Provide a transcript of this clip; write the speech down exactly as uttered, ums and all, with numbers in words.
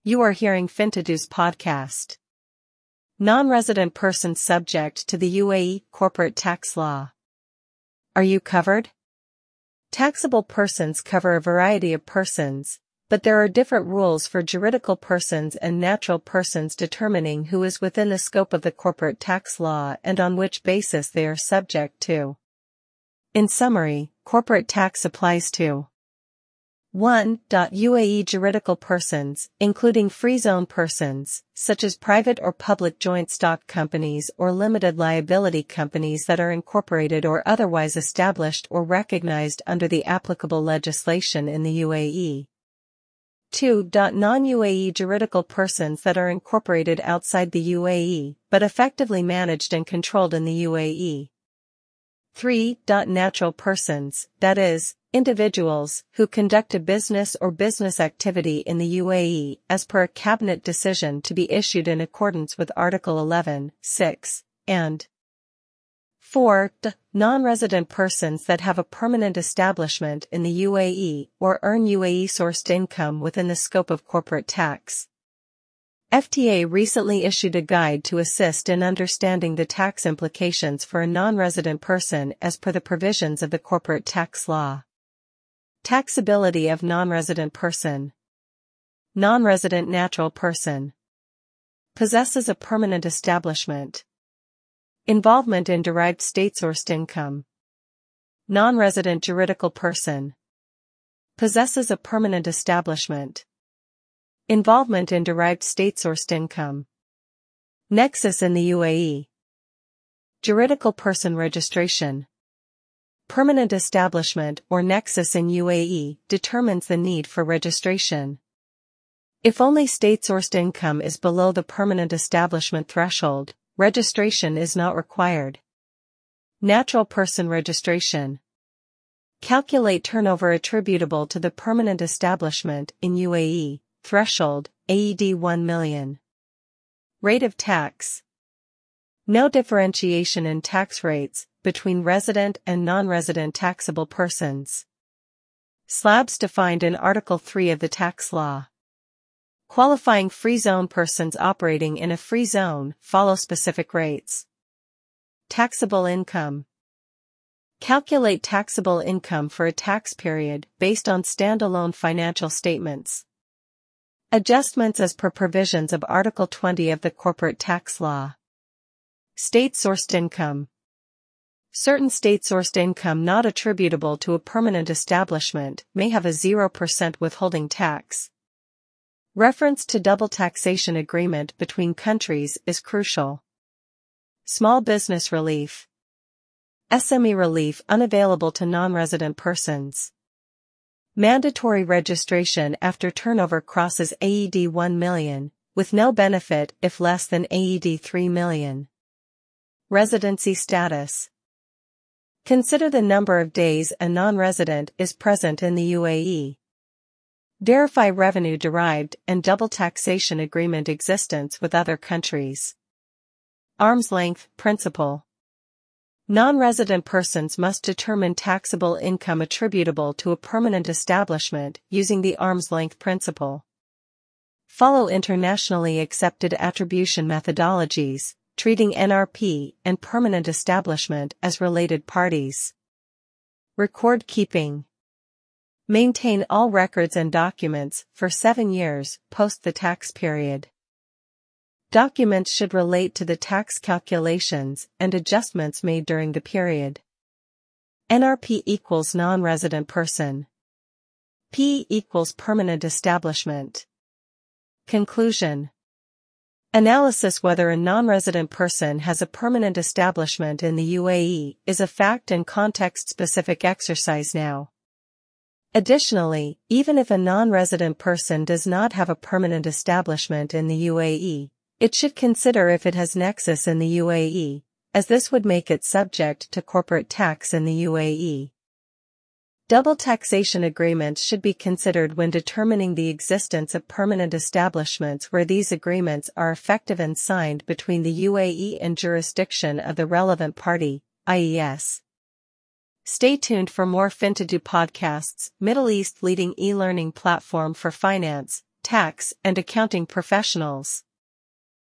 You are hearing Fintado's podcast. Non-resident persons subject to the U A E corporate tax law. Are you covered? Taxable persons cover a variety of persons, but there are different rules for juridical persons and natural persons determining who is within the scope of the corporate tax law and on which basis they are subject to. In summary, corporate tax applies to one. U A E juridical persons, including free zone persons, such as private or public joint stock companies or limited liability companies that are incorporated or otherwise established or recognized under the applicable legislation in the U A E. two. Non-U A E juridical persons that are incorporated outside the U A E, but effectively managed and controlled in the U A E. three. Natural persons, that is, individuals who conduct a business or business activity in the U A E as per a cabinet decision to be issued in accordance with Article eleven, six, and four. Non-resident persons that have a permanent establishment in the U A E or earn U A E-sourced income within the scope of corporate tax. F T A recently issued a guide to assist in understanding the tax implications for a non-resident person as per the provisions of the corporate tax law. Taxability of non-resident person. Non-resident natural person. Possesses a permanent establishment. Involvement in derived state-sourced income. Non-resident juridical person. Possesses a permanent establishment. Involvement in derived state-sourced income. Nexus in the U A E. Juridical person registration. Permanent establishment or nexus in U A E determines the need for registration. If only state-sourced income is below the permanent establishment threshold, registration is not required. Natural person registration. Calculate turnover attributable to the permanent establishment in U A E, threshold, A E D one million. Rate of tax. No differentiation in tax rates between resident and non-resident taxable persons. Slabs defined in Article three of the tax law. Qualifying free zone persons operating in a free zone follow specific rates. Taxable income. Calculate taxable income for a tax period based on standalone financial statements. Adjustments as per provisions of Article twenty of the corporate tax law. State-sourced income. Certain state-sourced income not attributable to a permanent establishment may have a zero percent withholding tax. Reference to double taxation agreement between countries is crucial. Small business relief. S M E relief unavailable to non-resident persons. Mandatory registration after turnover crosses A E D one million, with no benefit if less than A E D three million. Residency status. Consider the number of days a non-resident is present in the U A E. Verify revenue derived and double taxation agreement existence with other countries. Arm's length principle. Non-resident persons must determine taxable income attributable to a permanent establishment using the arm's length principle. Follow internationally accepted attribution methodologies, treating N R P and permanent establishment as related parties. Record keeping. Maintain all records and documents for seven years post the tax period. Documents should relate to the tax calculations and adjustments made during the period. N R P equals non-resident person. P equals permanent establishment. Conclusion. Analysis. Whether a non-resident person has a permanent establishment in the U A E is a fact and context-specific exercise now. Additionally, even if a non-resident person does not have a permanent establishment in the U A E, it should consider if it has nexus in the U A E, as this would make it subject to corporate tax in the U A E. Double taxation agreements should be considered when determining the existence of permanent establishments where these agreements are effective and signed between the U A E and jurisdiction of the relevant party, I E S. Stay tuned for more Fintado podcasts, Middle East leading e-learning platform for finance, tax and accounting professionals.